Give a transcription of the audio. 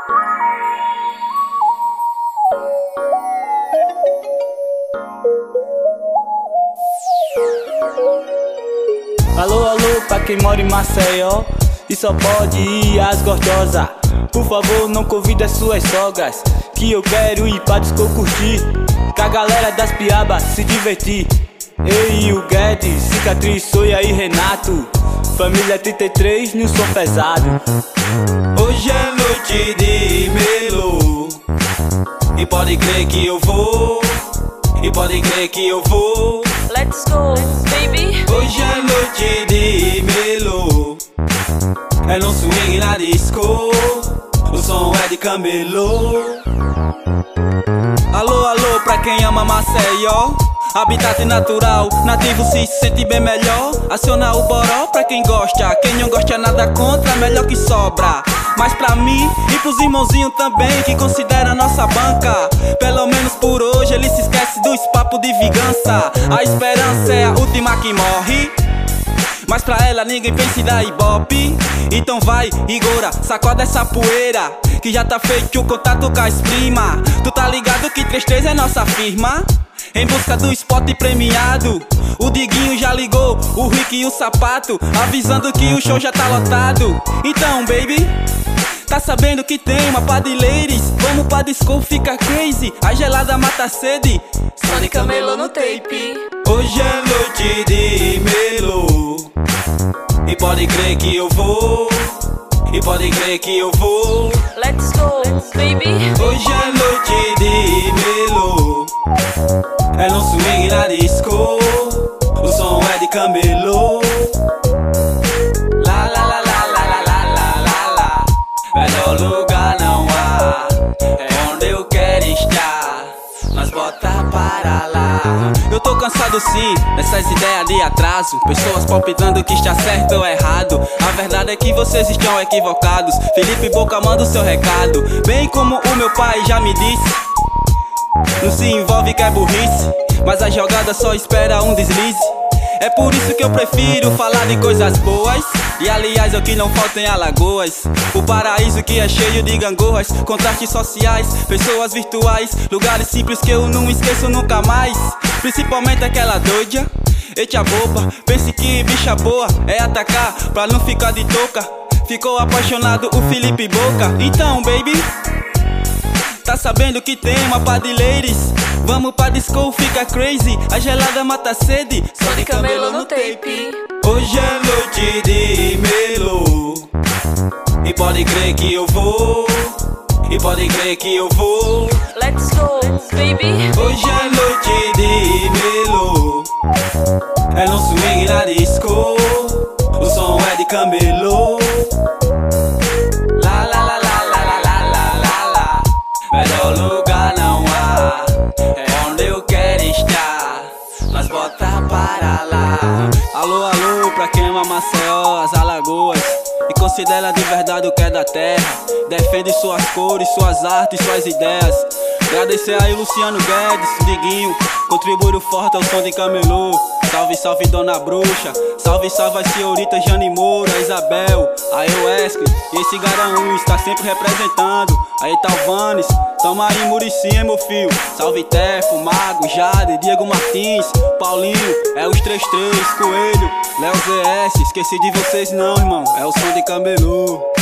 Alô, alô, pra quem mora em Maceió e só pode ir às gostosas. Por favor, não convide as suas sogras, que eu quero ir pra disco curtir, com a galera das piabas se divertir. Eu e o Guedes, Cicatriz, Soia e Renato, família 33 no som pesado. Hoje é noite de melô, e pode crer que eu vou, e pode crer que eu vou. Let's go, baby. Hoje é noite de melô, é no swing na disco, o som é de camelô. Alô, alô, pra quem ama Maceió, habitat natural, nativo se sente bem melhor. Aciona o boró pra quem gosta, quem não gosta nada contra, melhor que sobra. Mas pra mim e pros irmãozinhos também, que considera nossa banca, pelo menos por hoje ele se esquece dos papos de vingança. A esperança é a última que morre, mas pra ela ninguém pensa em dar ibope. Então vai, Igora, sacode essa poeira, que já tá feito o contato com as prima. Tu tá ligado que 33 é nossa firma? Em busca do spot premiado, o Diguinho já ligou, o Rick e o Sapato, avisando que o show já tá lotado. Então, baby, tá sabendo que tem uma pá de ladies, vamos pra disco, fica crazy, a gelada mata a sede. Som de camelô no tape. Hoje é noite de melô, e pode crer que eu vou, e pode crer que eu vou. Let's go, baby. Hoje é noite de melô, é no swing na disco, o som é de camelô. Lá, lá, lá, lá, lá, lá, lá, lá, lá, lá. Melhor lugar não há, é onde eu quero estar, mas bota para lá. Eu tô cansado sim, dessas ideias de atraso, pessoas palpitando que está certo ou errado. A verdade é que vocês estão equivocados. Felipe Boca manda o seu recado, bem como o meu pai já me disse. Não se envolve que é burrice, mas a jogada só espera um deslize. É por isso que eu prefiro falar de coisas boas, e aliás é o que não falta em Alagoas, o paraíso que é cheio de gangorras, contrastes sociais, pessoas virtuais, lugares simples que eu não esqueço nunca mais. Principalmente aquela doida, eita boba, pense que bicha boa é atacar pra não ficar de touca. Ficou apaixonado o Felipe Boca. Então, baby, tá sabendo que tem uma pá de ladies, vamos pra disco, fica crazy, a gelada mata a sede. Som de camelô no tape. Hoje é noite de melô, e pode crer que eu vou, e pode crer que eu vou. Let's go, baby. Hoje é noite de melô, é no swing na disco, o som é de camelô. Lá, lá, lá, lá, lá, lá, lá, lá, lá, lá. Melhor lugar não há, é onde eu quero estar, mas bota para lá. Alô, alô, pra quem ama Maceió, as Alagoas, e considera de verdade o que é da terra, defende suas cores, suas artes, suas ideias. Agradecer aí Luciano Guedes, Diguinho, contribuiu forte ao som de camelô. Salve, salve Dona Bruxa, salve, salve a senhorita Jane Moura, Isabel, aí o Wesley e esse Garanhuns está sempre representando. Aí tá o Vanes, tamo aí Muricy, meu filho. Salve Tefo, Mago, Jade, Diego Martins, Paulinho, é os 33, Coelho, Léo ZS, esqueci de vocês não, irmão, é o som de camelô.